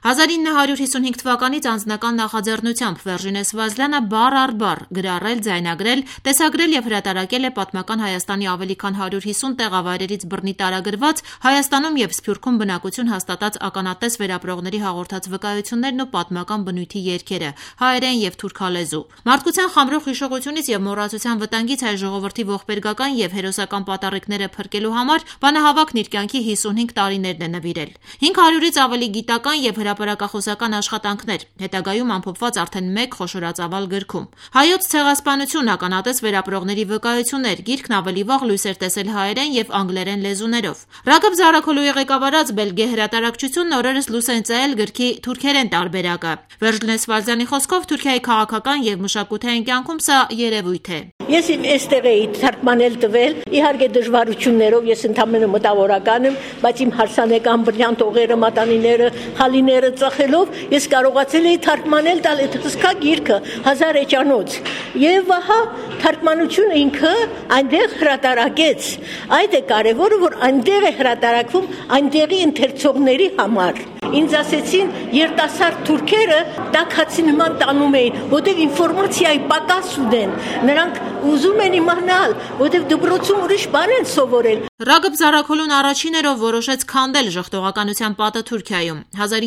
1955 թվականից անձնական նախաձեռնությամբ Վերժինե Սվազլյանը բառ առ բառ գրառել, ձայնագրել, տեսագրել եւ հրատարակել է պատմական Հայաստանի ավելի քան 150 տեղավայրերից բռնի տարագրված Հայաստանում եւ Սփյուռքում բնակություն հաստատած ականատես վերապրողների հաղորդած վկայություններն ու պատմական բնույթի երգերը, հայերեն եւ թուրքալեզու։ Մարդկության խամրող հիշողությունից եւ մոռացության վտանգից հայ ժողովրդի ողբերգական եւ հերոսական պատառիկները փրկելու համար բանահավաքն իր կյանքի 55 տարիներն է նվիրել։ 500-ից ավելի գիտական եւ հրապարակախոսական աշխատանքներ, հետագայում ամփոփված արդեն 1 խոշորածավալ գրքում։ Հայոց ցեղասպանություն ականատես վերապրողների վկայություններ գիրքն ավելի վաղ լույս էր տեսել հայերեն եւ անգլերեն լեզուներով։ Ռագոբ Զարաքոլուի ղեկավարած Բելգե հրատարակչությունն օրերս լույս են ծայել գրքի թուրքերեն տարբերակը։ Վերժինե Սվազլյանի խոսքով Թուրքիայի քաղաքական եւ մշակութային կյանքում սա երևույթ է։ Ես այստեղ էի թարգմանել տվել, իհարկե դժվարություններով, ես ընդամենը մտավորական եմ, բայց իմ հարսանեկան բրիանտ օղերը, մատանիները, խալիները ծախելով, ես կարողացել էի թարգմանել տալ այդ հսկա գիրքը 1000 էջանոց։ Եվ ահա թարգմանությունը ինքը այնտեղ հրատարակեց։ Այդ է կարևորը, որ այնտեղ է հրատարակվում այնտեղի ընթերցողների համար։ Ինձ ասեցին, երիտասարդ թուրքերը տաքացի նման տանում էին, որտեղ ինֆորմացիայի պակաս ունեն, նրանք ուզում են իմանալ, որտեղ դպրոցում ուրիշ բան են սովորել։ Ռագոբ Զարաքոլուն առաջիներով որոշեց քանդել ժխտողականության պատը Թուրքիայում։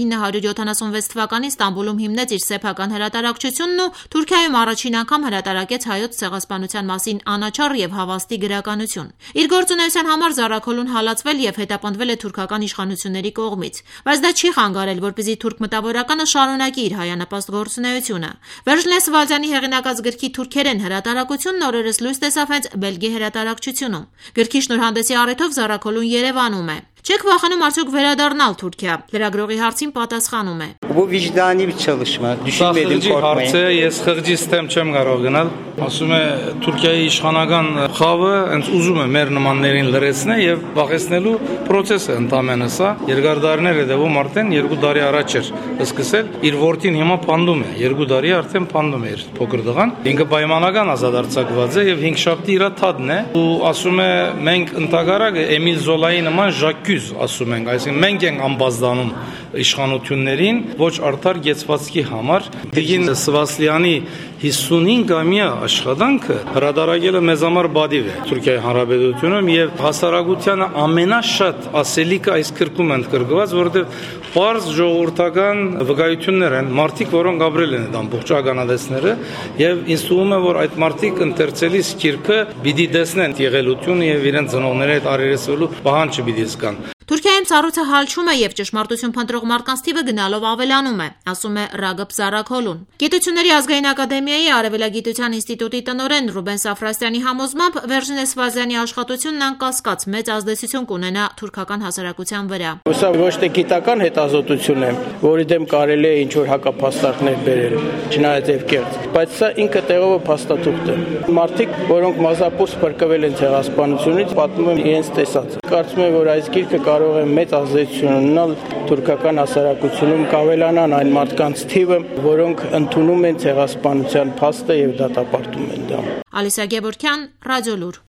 1976 թվականին Ստամբուլում հիմնեց իր սեփական հրատարակչությունն ու Թուրքիայում առաջին անգամ հրատարակեց հայոց ցեղասպանության մասին անաչառ եւ հավաստի գրականություն։ Իր գործունեության համար Զարաքոլուն հալածվել եւ հետապնդվել է թուրքական իշխանությունների կողմից, բայց դա չի խանգարել, որպեսզի թուրք մտավորականը շարունակի իր հայանպաստ գործունեությունը։ Վերժինե Սվազլյանի հեղինակած գրքի թուրքերեն հրատարակությունն օրերս լույս տեսավ հենց Բելգիա հրատարակչությունում։ Գրքի շնորհանդեսի առիթով Զարաքոլուն Երևանում է։ Չեք վախենում արդյոք վերադառնալ Թուրքիա։ Լրագրողի հարցին պատասխանում է. Bu vicdani bir çalışma. Düşünmedim, korkmayın. Ես խղճի ստեմ չեմ կարող գնալ։ Ասում է Թուրքիայի իշխանական խավը հենց ուզում է մեր նմաններին լրացնել եւ վախեցնելու process-ը ընդամենը սա։ Երկարդարներ է դեպում արդեն 2 տարի առաջ էր սկսել։ Իր որդին հիմա փանդում է։ 2 տարի արդեն փանդում է իր փոքր տղան։ Ինքը պայմանական ազատարձակված է եւ 5 շաբթի իր թադն է։ Ու ասում է մենք ընդհանրակը Էմիլ Զոլայի նման Ժակյուզ ասում ենք, այսինքն մենք ենք ամբազդանում իշխանություններին ոչ արդար գեցվածքի համար։ Տիկին Սվազլյանի 55-ամյա աշխատանքը հրատարակելը մեծ համար բադիվ է Թուրքիայի Հանրապետությունում եւ հասարակությանը ամենաշատ ասելիքը այս գրքում ընդգրկված, որովհետեւ պարզ ժողովրդական վկայություններ են, մարդիկ, որոնք ապրել են այդ ամբողջ ականատեսները եւ ինձ թվում է, որ այդ մարդիկ ընթերցելիս գիրքը պիտի տեսնեն եղելությունը եւ իրենց ծնողների հետ արերեսվելու պահանջը պիտի զգան։ Թուրքիայում ցառուցը հալչում է եւ ճշմարտություն փնտրող մարդկանց թիվը գնալով ավելանում է, ասում է Ռագոբ Զարաքոլուն։ Գիտությունների ազգային ակադեմիայի Արևելագիտության ինստիտուտի տնօրեն Ռուբեն Սաֆրասյանի համոզմամբ Վերժինե Սվազլյանի աշխատությունն անկասկած մեծ ազդեցություն կունենա թուրքական հասարակության վրա։ Սա ոչ թե գիտական հետազոտություն է, որի դեմ կարելի է ինչ-որ հակափաստարկներ բերել, չնայած եւ կեղծ, բայց սա ինքը տեղով փաստաթուղթ է։ Մարդիկ, որոնք մազապուրս փրկվել են ցեղասպանությունից, պատմում են իրենց տեսած։ Կարծում եմ, որ այս գիրքը կարող է մեծ ազդեցություն ունենալ թուրքական հասարակությունում, կավելանան այն մարդկանց թիվը, որոնք ընդունում են ցեղասպանության փաստը եւ դատապարտում են դա։ Ալիսա Գևորգյան, Ռադիոլուր։